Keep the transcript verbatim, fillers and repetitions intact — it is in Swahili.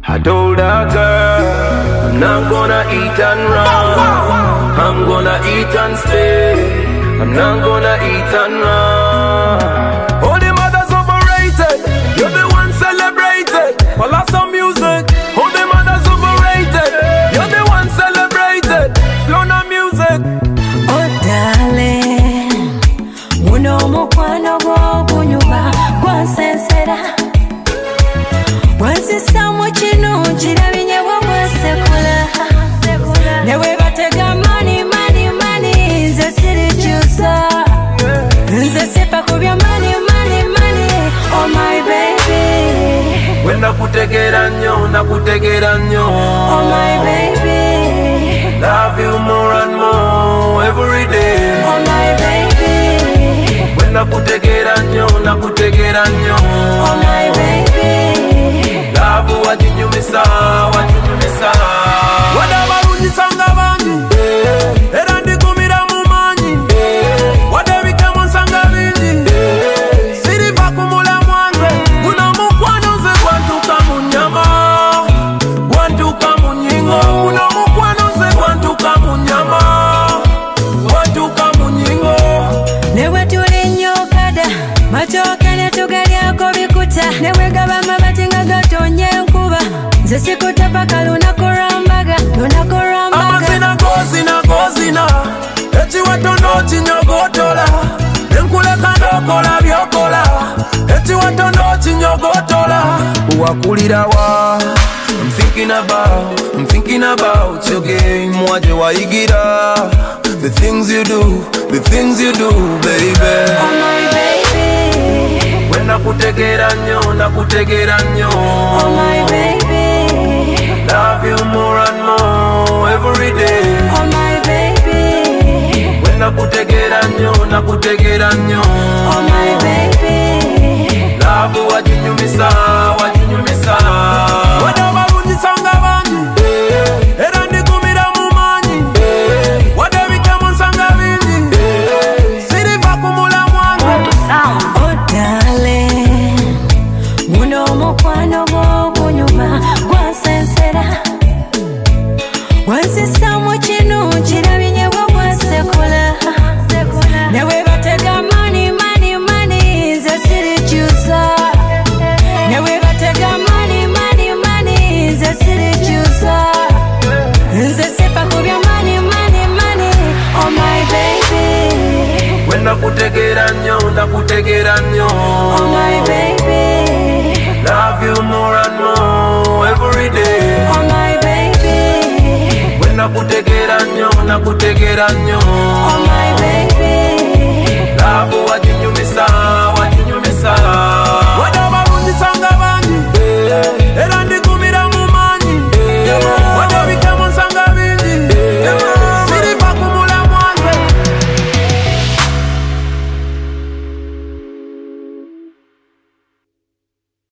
I told that girl, I'm not gonna eat and run. I'm gonna eat and stay. I'm not gonna eat and run. All the mothers overrated, you're the one celebrated. For lots of music, all the mothers overrated, you're the one celebrated. Flow no music. Oh darling, muno mukwano gwo kunyuba gwa sensera. Wansi samu chino chirabinye wabwa sekula. Newe batega money, money, money. Nze siri chusa. Nze sepa kubya money, money, money. Oh my baby. When nakutegera nnyo, nakutegera nnyo. Oh my baby. Love you more and more every day. Oh my baby. When nakutegera nnyo, nakutegera nnyo. Oh my baby. Love you wajinyumisa, wajinyumisa. Wadabarungi sanga bangi, era ndikumira mu manyi. Wadabika mu nsanga bingi, siriva kumula mwange. Guno mukwano nze gwantuka mu nnyama, gwantuka mu nnyingo. Guno mukwano nze gwantuka mu nnyama, gwantuka mu nnyingo. Newe tuli nnyo kada, matooke ne tugalyako bikuta. Newe gaba mabati nga gatonye enkuba. Nze sikutapa lunaku lwambaga, lunaku lwambaga. Amazina gozina gozina, ekiwatono kinyogotola. Enkuleka n'okola byokola, ekiwatono kinyogotola. Wakulira wa, I'm thinking about, I'm thinking about your game. Waje wayigira, the things you do, the things you do, baby. Oh my baby. When nakutegera nnyo, nakutegera nnyo. Oh my baby. Love you more and more every day. Oh my baby. When nakutegera nnyo, nakutegera nnyo. Oh my baby. Love you wajinyumisa, wajinyumisa. Wadabarungi sanga bangi, era ndikumira mu manyi. Wadabika mu nsanga bingi, siriva kumula mwange. Oh darling, muno mukwano gwo kunyuma gwa sensera. Wansi samu chino chirabinye wabwa sekula. Newe batega money, money, money. Nze siri chusa. Newe batega money, money, money. Nze siri chusa. Nze sepa kubya money, money, money. Oh my baby. When nakutegera nnyo, nakutegera nnyo. Oh my baby. Love you more and more every day. Oh my baby. When nakutegera nnyo, nakutegera nnyo. Oh my baby. Love you